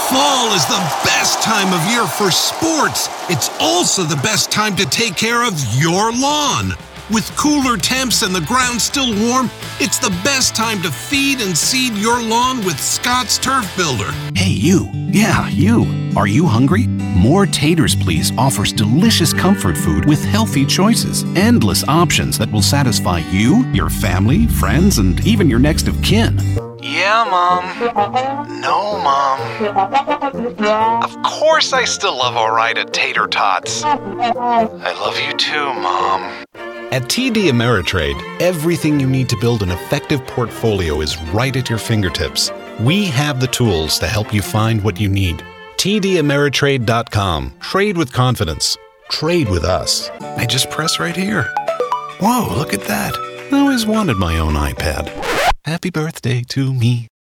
Fall is the best time of year for sports. It's also the best time to take care of your lawn. With cooler temps and the ground still warm, it's the best time to feed and seed your lawn with Scott's Turf Builder. Hey, you. Yeah, you. Are you hungry? More Taters Please offers delicious comfort food with healthy choices. Endless options that will satisfy you, your family, friends, and even your next of kin. Yeah, Mom. No, Mom. Of course I still love Ore-Ida Tater Tots. I love you too, Mom. At TD Ameritrade, everything you need to build an effective portfolio is right at your fingertips. We have the tools to help you find what you need. TDAmeritrade.com. Trade with confidence. Trade with us. I just press right here. Whoa, look at that. I always wanted my own iPad. Happy birthday to me.